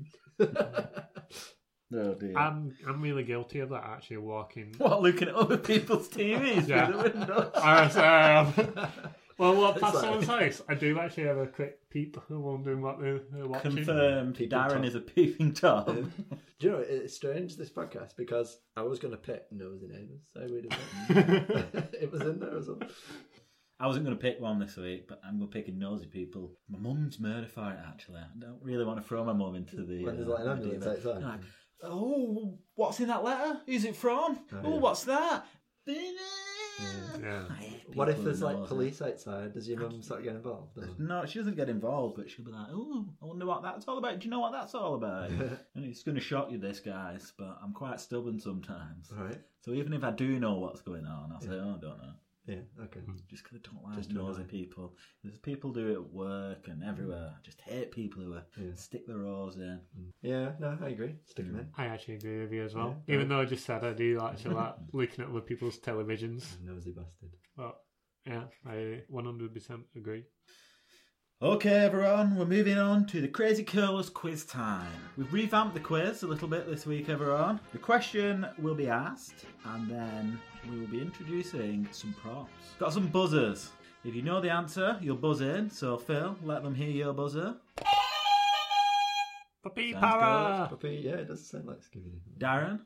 Oh dear. I'm I'm really guilty of that. Actually, walking. What, looking at other people's T Vs Yeah. through the window? Yes, I am. Well, what It's past like- someone's house, I do actually have a quick peep who wondering what they're, they're watching. Confirmed, Peeping Darren Tom. is a peeping Tom. Do you know, it's strange, this podcast, because I was going to pick Nosy Neighbours. So we'd have it was in there as well. I wasn't going to pick one this week, but I'm going to pick a nosy people. My mum's murder for it, actually. I don't really want to throw my mum into the... When there's uh, like an idea, ambulance but- outside. Like, oh, what's in that letter? Who's it from? Oh, Oh, yeah. what's that? Yeah. I hate What if people there's who like knows police outside? Does your mum start getting involved? it. Or- No, she doesn't get involved, but she'll be like, oh, I wonder what that's all about. Do you know what that's all about? And it's going to shock you, this, guys, but I'm quite stubborn sometimes. Alright. So even if I do know what's going on, I'll say, oh, I don't know. Yeah, okay. Just because I don't like Just nosy annoying. people. There's people do it at work and everywhere. I just hate people who are Yeah. stick their rose in. Yeah, no, I agree. Stick them in. I actually agree with you as well. Yeah. Even though I just said I do actually like looking at other people's televisions. Nosy bastard. But yeah, I one hundred percent agree. Okay, everyone, we're moving on to the Crazy Curlers quiz time. We've revamped the quiz a little bit this week, everyone. The question will be asked, and then we will be introducing some props. Got some buzzers. If you know the answer, you'll buzz in. So, Phil, let them hear your buzzer. Puppy Sounds power! Puppy, yeah, it does sound like Scooby-Doo. Darren.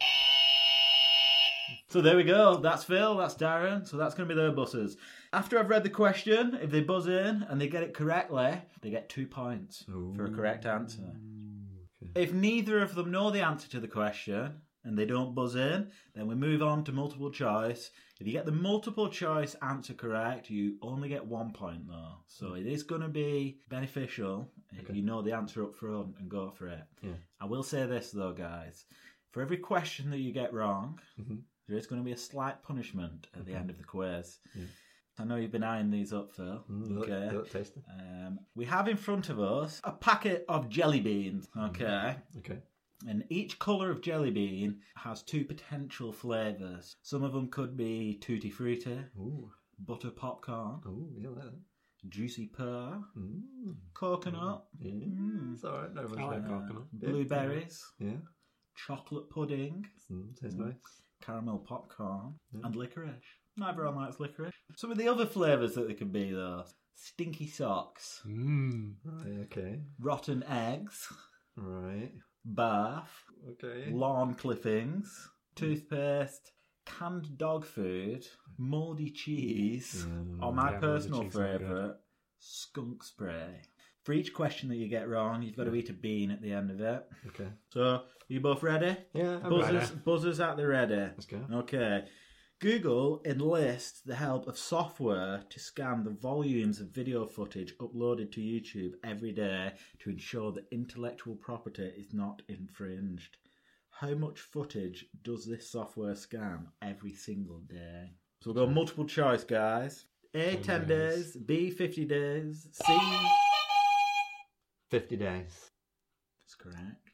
So there we go. That's Phil, that's Darren. So that's going to be their buzzers. After I've read the question, if they buzz in and they get it correctly, they get two points for a correct answer. Okay. If neither of them know the answer to the question and they don't buzz in, then we move on to multiple choice. If you get the multiple choice answer correct, you only get one point though. So it is going to be beneficial if Okay. you know the answer up front and go for it. Yeah. I will say this though, guys. For every question that you get wrong, Mhm. there is going to be a slight punishment at the Okay. end of the quiz. Yeah. I know you've been eyeing these up, Phil. Mm, they look- okay. they look tasty. Um, we have in front of us a packet of jelly beans. Okay. Okay. And each colour of jelly bean has two potential flavours. Some of them could be tutti frutti, Ooh. butter popcorn, Ooh, yeah, that. juicy pear, Mm. coconut, Yeah. Mm. It's alright, no one's I like like coconut. blueberries, Yeah. chocolate pudding, Mm, tastes Mm. nice. caramel popcorn, Yeah. and licorice. Not everyone likes licorice. Some of the other flavours that they could be, though: stinky socks, Mmm. Right, okay. rotten eggs, Right. bath, Okay. lawn clippings, toothpaste, canned dog food, mouldy cheese, Mm. or my Yeah, mouldy personal cheese is not good. favourite, skunk spray. For each question that you get wrong, you've got to eat a bean at the end of it. Okay. So, are you both ready? Yeah, I'm Buzzers, ready. buzzers at the ready. Let's go. Okay. Google enlists the help of software to scan the volumes of video footage uploaded to YouTube every day to ensure that intellectual property is not infringed. How much footage does this software scan every single day? So we'll go multiple choice, guys. A, ten ten days. days. B, fifty days. C... fifty days. That's correct.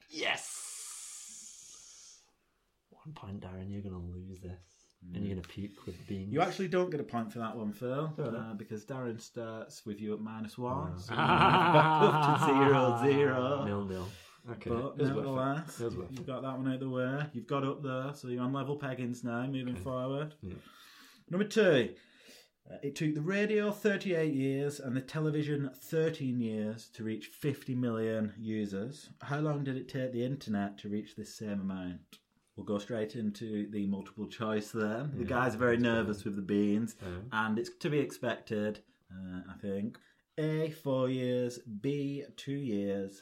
Yes! One point, Darren, you're going to lose this. And you're going to puke with the beans. You actually don't get a point for that one, Phil, Oh, no. uh, because Darren starts with you at minus one. Oh. So you're back up to zero, zero. Nil nil. Okay. But It was worth it. nevertheless, It was worth you've it. got that one out of the way. You've got up there, so you're on level peggings now, moving Okay. forward. Yeah. Number two. Uh, it took the radio thirty-eight years and the television thirteen years to reach fifty million users. How long did it take the internet to reach this same amount? We'll go straight into the multiple choice then. The Yeah, guys are very that's nervous with the beans, Oh. and it's to be expected, uh, I think. A, four years. B, two years.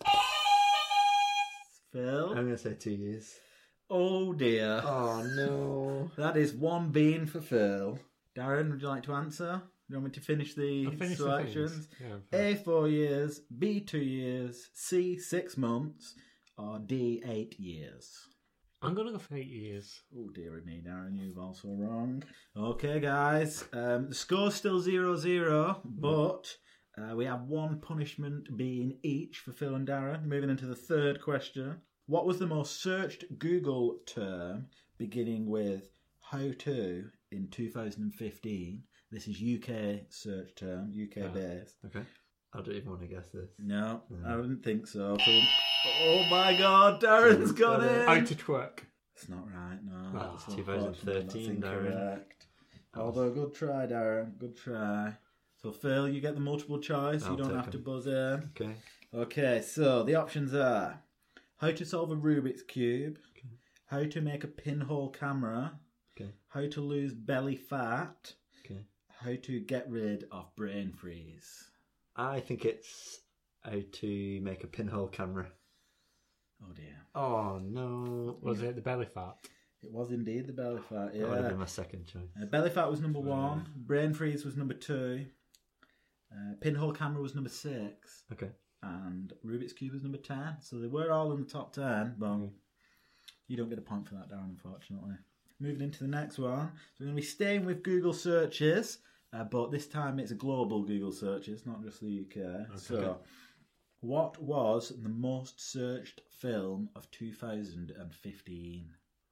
Phil? I'm going to say two years. Oh dear. Oh, no. That is one bean for Phil. Darren, would you like to answer? Do you want me to finish the I'll finish the selections? things. Yeah, A, four years. B, two years. C, six months. Or D, eight years. I'm going to go for eight years. Oh dear me, Darren, you've also wrong. Okay, guys. Um, the score's still zero zero, but uh, we have one punishment bean each for Phil and Darren. Moving into the third question. What was the most searched Google term beginning with how to in two thousand fifteen? This is U K search term, U K Yeah. based. Okay. I don't even want to guess this. No, No. I wouldn't think so. So- oh my god, Darren's got Got it. it! How to twerk. It's not right, no. Oh, That's twenty thirteen, unfortunate, that's Darren. incorrect. Although, good try, Darren. Good try. So, Phil, you get the multiple choice. I'll you don't take have to them. buzz in. Okay. Okay, so the options are how to solve a Rubik's Cube, Okay. how to make a pinhole camera, Okay. how to lose belly fat, Okay. how to get rid of brain freeze. I think it's how to make a pinhole camera. Oh, dear. Oh, no. Was it the belly fat? It was indeed the belly fat, That would have yeah. been my second choice. Uh, belly fat was number one, brain freeze was number two, uh, pinhole camera was number six, Okay. and Rubik's Cube was number ten. So they were all in the top ten, but Okay. you don't get a point for that, Darren, unfortunately. Moving into the next one. So we're going to be staying with Google searches, uh, but this time it's a global Google searches, not just the U K. So, what was the most searched film of two thousand fifteen?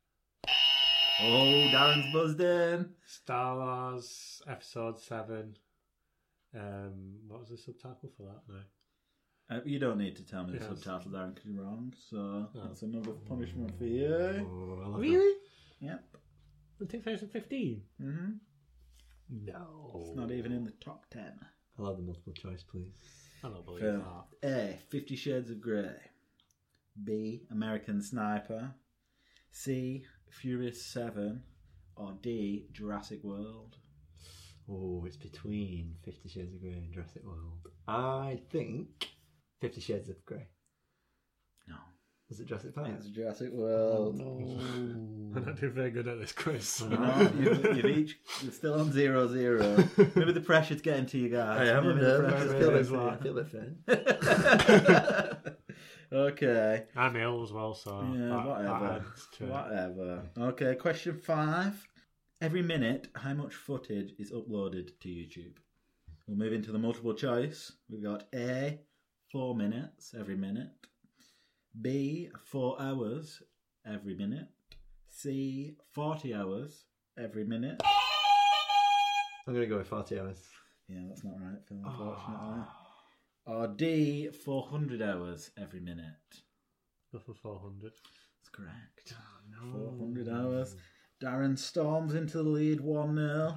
Oh, Darren's buzzed in. Star Wars Episode seven. Um, what was the subtitle for that now? Uh, you don't need to tell me the Yes. subtitle, Darren, because you're wrong. So Oh. that's another punishment for you. Oh, I love Really? Yep. In twenty fifteen? hmm No. It's not even in the top ten. that. I'll have the multiple choice, please. I don't believe Phil. that. A. Fifty Shades of Grey. B. American Sniper. C. Furious Seven. Or D. Jurassic World. Oh, it's between Fifty Shades of Grey and Jurassic World. I think Fifty Shades of Grey. No. Was it Jurassic Park? It's Jurassic World. I'm not doing very good at this quiz. You know, you've, you've each you're still on zero zero. Maybe the pressure's getting to you guys. I am Maybe a the bit. I pressure's feel a getting bit- to I feel a bit fair. you. Okay. I'm ill as well, so Yeah, that, whatever. that adds to it. Whatever. Okay, question five. Every minute, how much footage is uploaded to YouTube? We'll move into the multiple choice. We've got A, four minutes every minute. B, four hours every minute. C, forty hours every minute. I'm going to go with forty hours. Yeah, that's not right, Phil, unfortunately. Or D, four hundred hours every minute. Go for four hundred. That's correct. Oh, no. four hundred hours. Darren storms into the lead one nil.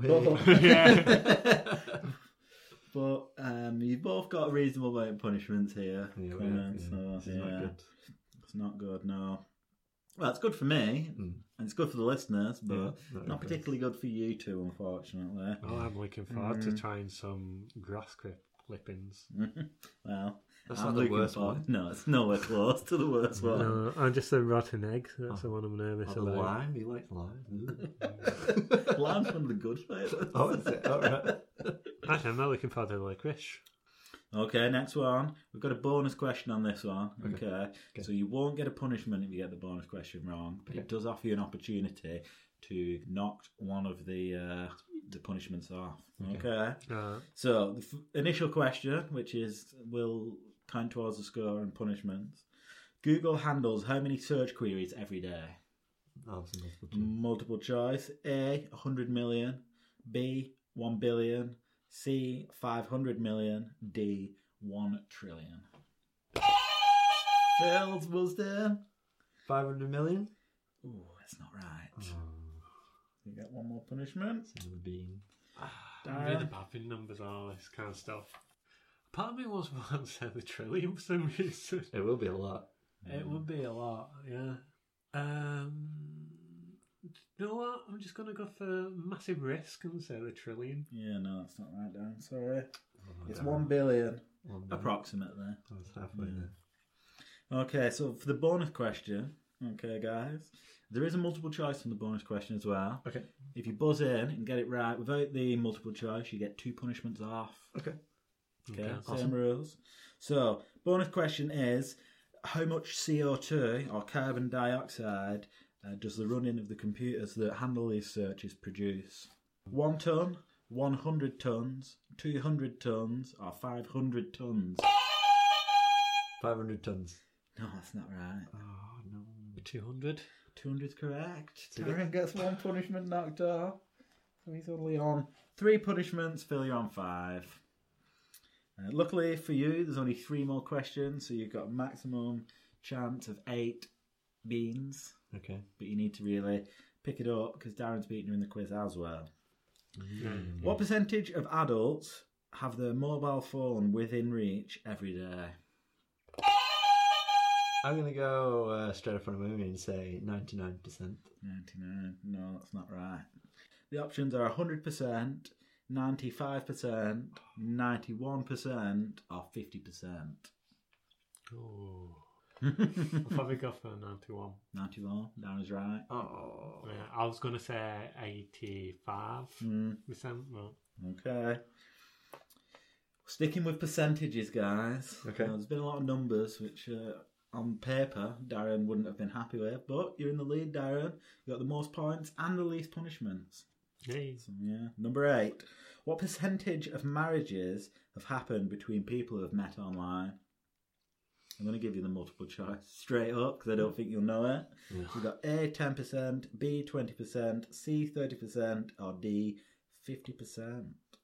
Yeah. But um, you've both got a reasonable amount of punishments here. Yeah, coming, yeah. So, This is yeah. not good. It's not good, no. Well, it's good for me, Mm. and it's good for the listeners, but Yeah, not not particularly good for you two, unfortunately. Oh, I'm looking forward to Mm. trying some grass clip clippings. Well, That's I'm not the looking worst for... one. No, it's nowhere close to the worst one. No, and just a rotten egg. That's Oh. the one I'm nervous Oh, the about. lime? You like lime? Lime's one of the good flavours. Oh, is it? All right. Actually, I'm not looking forward to the licorice. Okay, next one. We've got a bonus question on this one. Okay. Okay. Okay. So you won't get a punishment if you get the bonus question wrong, but it Okay. does offer you an opportunity to knock one of the uh, the punishments off. Okay. Okay. Uh, So the f- initial question, which is will count towards the score and punishments. Google handles how many search queries every day? Oh, it's a multiple choice. Multiple choice. A, one hundred million. B, one billion. C, five hundred million. D, one trillion. Phil's buzzed in. five hundred million? Ooh, that's not right. Oh, You get one more punishment. son of a bean. I'm really bad with numbers and all this kind of stuff. Part of me wants to answer the trillion for some reason. It will be a lot. It would be a lot, yeah. Um, you know what? I'm just going to go for massive risk and say the trillion. Yeah, no, that's not right, Dan. Sorry. Oh, It's damn. one billion, One billion. approximately. I was halfway Yeah. there. Okay, so for the bonus question, okay, guys, there is a multiple choice on the bonus question as well. Okay. If you buzz in and get it right without the multiple choice, you get two punishments off. Okay. Okay, Okay, same awesome. rules. So, bonus question is how much C O two or carbon dioxide uh, does the running of the computers that handle these searches produce? One ton, one hundred tons, two hundred tons, or five hundred tons? five hundred tons. No, that's not right. Oh, no. two hundred. two hundred's correct. So Darren gets one punishment knocked off. So he's only on three punishments. Phil, you're on five. Uh, luckily for you, there's only three more questions, so you've got a maximum chance of eight beans. Okay. But you need to really pick it up because Darren's beaten you in the quiz as well. Mm. What percentage of adults have their mobile phone within reach every day? I'm going to go uh, straight up on a movie and say ninety-nine percent. ninety-nine. No, that's not right. The options are one hundred percent, ninety-five percent, ninety-one percent, or fifty percent. Oh. I'll probably go for ninety-one. ninety-one. Darren's right. Oh. Yeah, I was going to say eighty-five percent. Mm, Well, okay. Sticking with percentages, guys. Okay. Uh, there's been a lot of numbers which, uh, on paper, Darren wouldn't have been happy with, but you're in the lead, Darren. You got the most points and the least punishments. hey. So, yeah. Number eight. What percentage of marriages have happened between people who have met online? I'm going to give you the multiple choice straight up because I don't think you'll know it. Yeah. We've got A, ten percent, B, twenty percent, C, thirty percent, or D, fifty percent.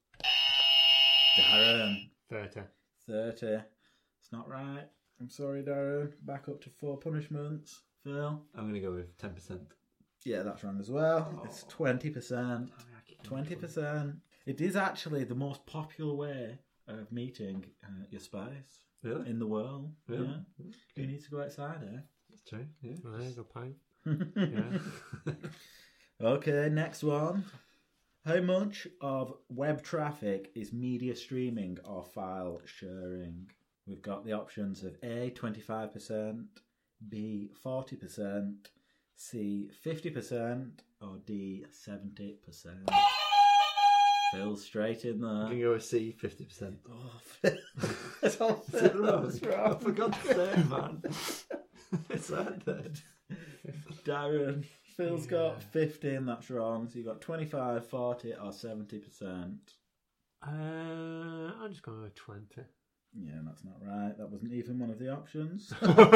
Darren, thirty. thirty. It's not right. I'm sorry, Darren. Back up to four punishments. Phil? I'm going to go with ten percent. Yeah, that's wrong as well. It's twenty percent. twenty percent. It is actually the most popular way of meeting uh, your spouse Really? in the world. Really? Yeah. You need to go outside, eh? That's true, yeah. There you go, pint. Yeah. Okay, next one. How much of web traffic is media streaming or file sharing? We've got the options of A, twenty-five percent, B, forty percent, C, fifty percent, or D, seventy percent. Phil straight in I'm going to there. go with C, fifty percent. Oh, Phil. That's all Is it Phil wrong? was Oh, wrong. for God's sake, man. It's that then. Darren, Phil's Yeah. got fifteen, that's wrong. So you've got twenty-five, forty, or seventy percent. Uh, I'm just going with twenty. Yeah, that's not right. That wasn't even one of the options.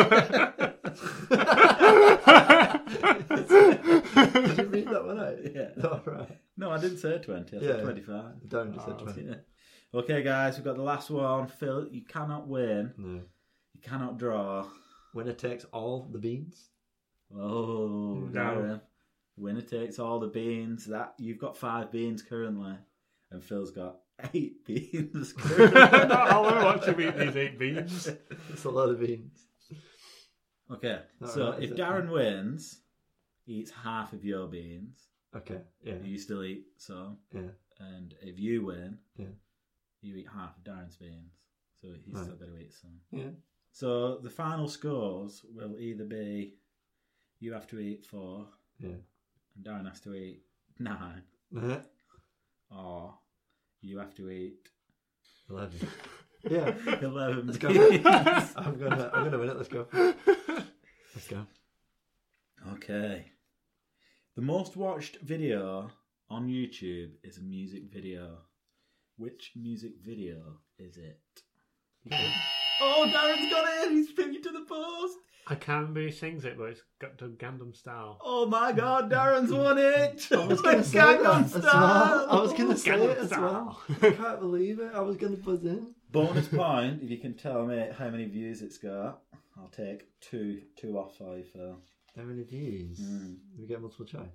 Did you read that one out? Yeah. All right. No, I didn't say twenty. I said Yeah. twenty-five. Darren just said Oh, twenty. Yeah. Okay, guys, we've got the last one. Phil, you cannot win. No. You cannot draw. Winner takes all the beans. Oh, No. Darren. Winner takes all the beans. That you've got five beans currently, and Phil's got eight beans currently. I want to watch him eat these eight beans. It's a lot of beans. Okay, Not so right, is if it? Darren wins, he eats half of your beans. Okay. Yeah. You still eat some. Yeah. And if you win, Yeah. you eat half of Darren's beans. So he's Right. still got to eat some. Yeah. So the final scores will either be you have to eat four, Yeah. and Darren has to eat nine, Uh-huh. or you have to eat Eleven. Yeah. eleven Let's go. beans. I'm gonna. I'm gonna win it. Let's go. Let's go. Okay. The most watched video on YouTube is a music video. Which music video is it? Oh, Darren's got it! He's pinning to the post! I can be sings it, but it's got to Gundam style. Oh my god, Darren's won it! I was gonna say that Gangnam as well. Style! I was gonna say Gangnam it as well. I can't believe it. I was gonna buzz in. Bonus point if you can tell me how many views it's got. I'll take two two off for you, Phil. How many views? Mm. We get multiple choice.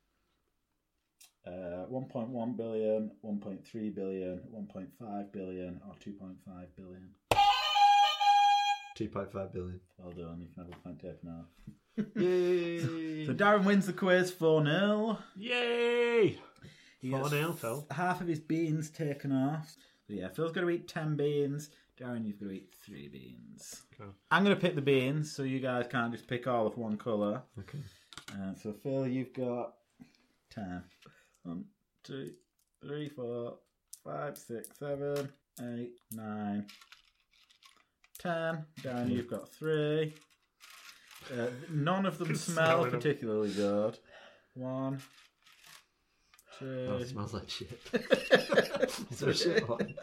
Uh, one point one billion, one point three billion, one point five billion, or two point five billion. Two point five billion. Well done, you can have a point taken off. Yay! So Darren wins the quiz four nil. Yay! He four gets nil, Phil. half of his beans taken off. So yeah, Phil's going to eat ten beans. Darren, you've got to eat three beans. Okay. I'm going to pick the beans, so you guys can't just pick all of one colour. Okay. Uh, so Phil, you've got ten. One, two, three, four, five, six, seven, eight, nine, ten. Darren, you've got three. Uh, none of them Can smell smell them. particularly good. One, two. Oh, it smells like shit. Is there a shit one?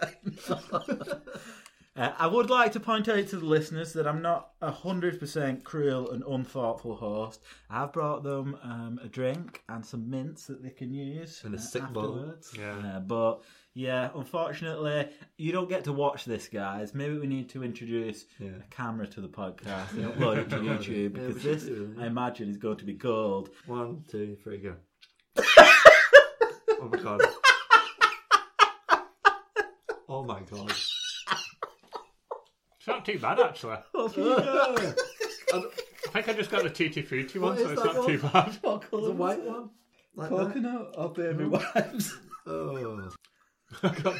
Uh, I would like to point out to the listeners that I'm not a hundred percent cruel and unthoughtful host. I've brought them um, a drink and some mints that they can use And a uh, sick bowl. afterwards. Yeah. Uh, but yeah, unfortunately, you don't get to watch this, guys. Maybe we need to introduce Yeah. a camera to the podcast and upload it to YouTube Yeah, because we should this, do it, yeah. I imagine, is going to be gold. One, two, three, go. Oh my god. Oh my god. It's not too bad, actually. Yeah. I think I just got the Tutti Frutti one, What so is it's that not one? too bad. What The colour white was it? one? Like that? Coconut or baby wipes? Oh. I got-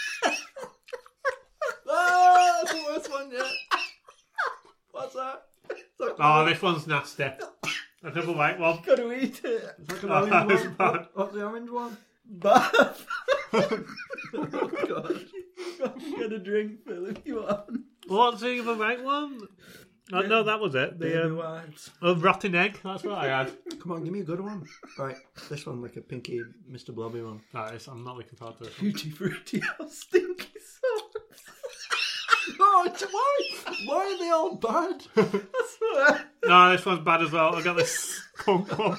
Ah, that's the worst one yet. What's that? It's like Oh, this one's nasty. Another white one. Got to eat it. It's like an Oh, orange that was one. bad. What- What's the orange one? Bath. Oh god. Get a drink, Phil, if you want. What's the other white one? Oh, no, that was it. Baby The um, wipes. oh, rotten egg. That's what I had. Come on, give me a good one. Right, this one, like a pinky Mister Blobby one. That is, I'm not looking forward to this one. Tutti frutti or stinky sauce. Oh, it's why? Why are they all bad? That's what. No, this one's bad as well. I got this skunk one.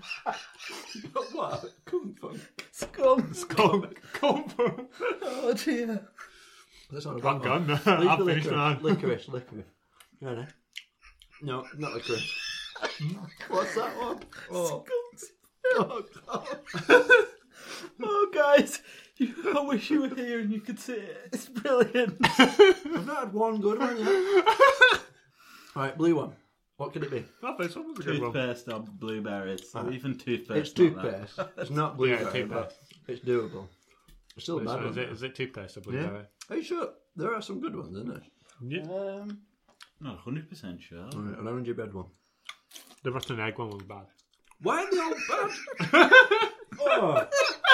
What? Kung Fu. Skunk. Skunk. Skunk one. Oh dear. This one. I'm gone. Leave I've the finished licorice. mine. Licorice, licorice. Ready? No, not licorice. What's that one? Oh, Skunks. oh god. Oh guys, you, I wish you were here and you could see it. It's brilliant. I've not had one good one yet. Right, blue one. What could it be? Oh, this one was a good one. Toothpaste or blueberries. So Ah. even toothpaste. It's not that. toothpaste. It's not Yeah, blueberry, but toothpaste. it's doable. It's still a Which bad one one. is it? Is it toothpaste or Yeah. blueberry? Are you sure? There are some good ones, isn't there? Yeah. Um, not one hundred percent sure. Alright, an orangey red one. The rotten egg one was bad. Why are they all bad? Oh.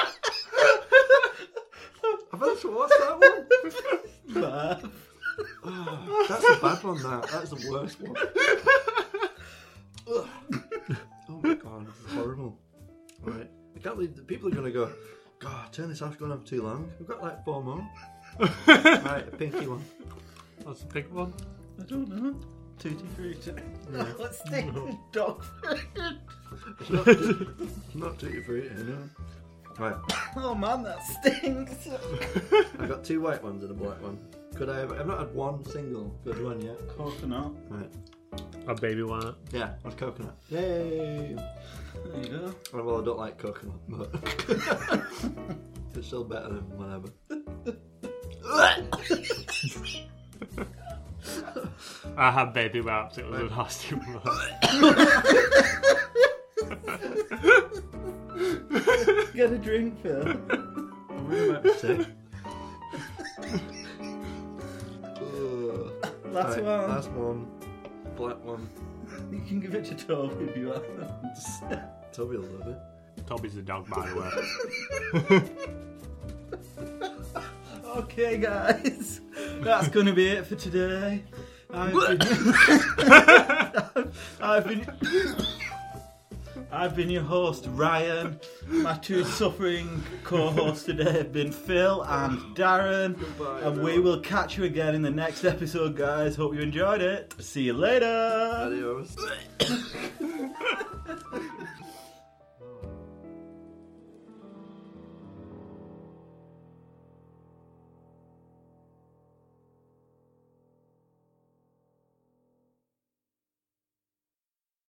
I've had to watch that one. But Oh, that's a bad one, that. That's the worst one. Ugh. Oh my god, this is horrible. Right, I can't believe the people are going to go, God, turn this off, it's going on for too long. We've got like four more. Right, a pinky one. That's a big one. I don't know. Tutti Frutti. Yeah. What's the dog food? It's not, not tutti frutti, no. Right, Oh man, that stinks. I got two white ones and a black one. Could I have? I've not had one single good one yet. Coconut. Right. A baby one. Yeah, that's coconut. Yay! There you go. Oh, well, I don't like coconut, but it's still better than whatever. I had baby wraps. It was a nasty one. Get a drink, Phil. I'm really about to say. Ugh. Last Right, one. Last one. Black one. You can give it to Toby if you want. Toby will love it. Toby's the dog, by the way. Okay, guys, that's going to be it for today. I've been, I've been, I've been your host, Ryan. My two suffering co-hosts today have been Phil and Darren. Goodbye, and we will catch you again in the next episode, guys. Hope you enjoyed it. See you later. Adios.